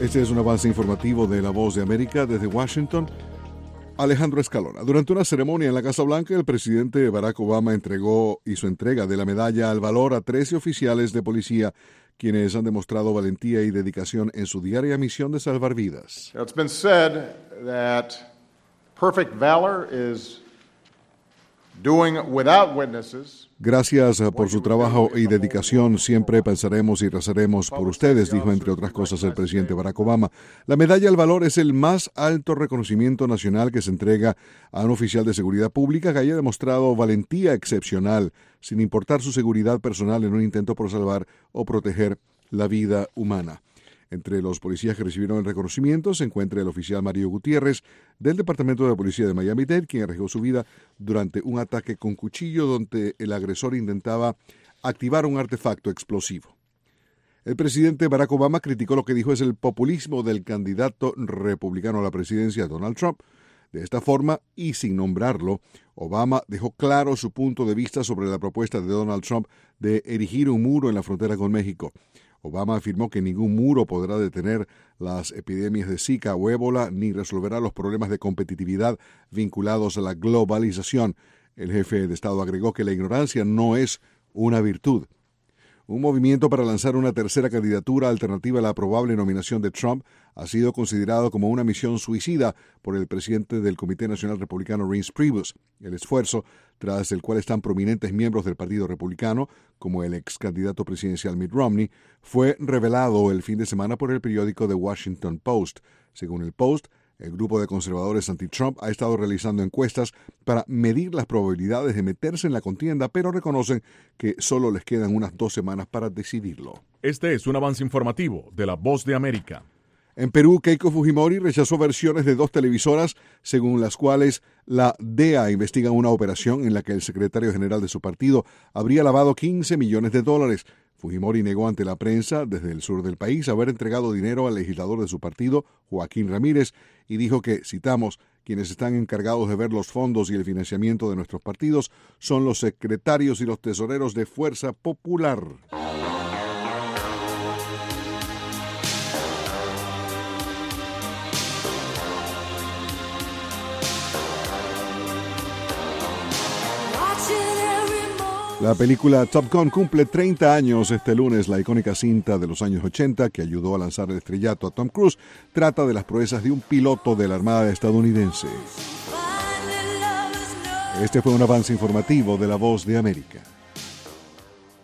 Este es un avance informativo de La Voz de América desde Washington. Alejandro Escalona. Durante una ceremonia en la Casa Blanca, el presidente Barack Obama hizo entrega de la Medalla al Valor a 13 oficiales de policía, quienes han demostrado valentía y dedicación en su diaria misión de salvar vidas. It's been said that perfect valor is doing without witnesses. Gracias por su trabajo y dedicación. Siempre pensaremos y rezaremos por ustedes, dijo entre otras cosas el presidente Barack Obama. La Medalla al Valor es el más alto reconocimiento nacional que se entrega a un oficial de seguridad pública que haya demostrado valentía excepcional, sin importar su seguridad personal en un intento por salvar o proteger la vida humana. Entre los policías que recibieron el reconocimiento se encuentra el oficial Mario Gutiérrez del Departamento de Policía de Miami-Dade, quien arriesgó su vida durante un ataque con cuchillo donde el agresor intentaba activar un artefacto explosivo. El presidente Barack Obama criticó lo que dijo es el populismo del candidato republicano a la presidencia, Donald Trump. De esta forma, y sin nombrarlo, Obama dejó claro su punto de vista sobre la propuesta de Donald Trump de erigir un muro en la frontera con México. Obama afirmó que ningún muro podrá detener las epidemias de Zika o ébola ni resolverá los problemas de competitividad vinculados a la globalización. El jefe de Estado agregó que la ignorancia no es una virtud. Un movimiento para lanzar una tercera candidatura alternativa a la probable nominación de Trump ha sido considerado como una misión suicida por el presidente del Comité Nacional Republicano, Reince Priebus. El esfuerzo, tras el cual están prominentes miembros del Partido Republicano, como el ex candidato presidencial Mitt Romney, fue revelado el fin de semana por el periódico The Washington Post. Según el Post, el grupo de conservadores anti-Trump ha estado realizando encuestas para medir las probabilidades de meterse en la contienda, pero reconocen que solo les quedan unas 2 semanas para decidirlo. Este es un avance informativo de La Voz de América. En Perú, Keiko Fujimori rechazó versiones de 2 televisoras según las cuales la DEA investiga una operación en la que el secretario general de su partido habría lavado $15 millones. Fujimori negó ante la prensa desde el sur del país haber entregado dinero al legislador de su partido, Joaquín Ramírez, y dijo que, citamos, quienes están encargados de ver los fondos y el financiamiento de nuestros partidos son los secretarios y los tesoreros de Fuerza Popular. La película Top Gun cumple 30 años este lunes. La icónica cinta de los años 80 que ayudó a lanzar el estrellato a Tom Cruise trata de las proezas de un piloto de la Armada estadounidense. Este fue un avance informativo de La Voz de América.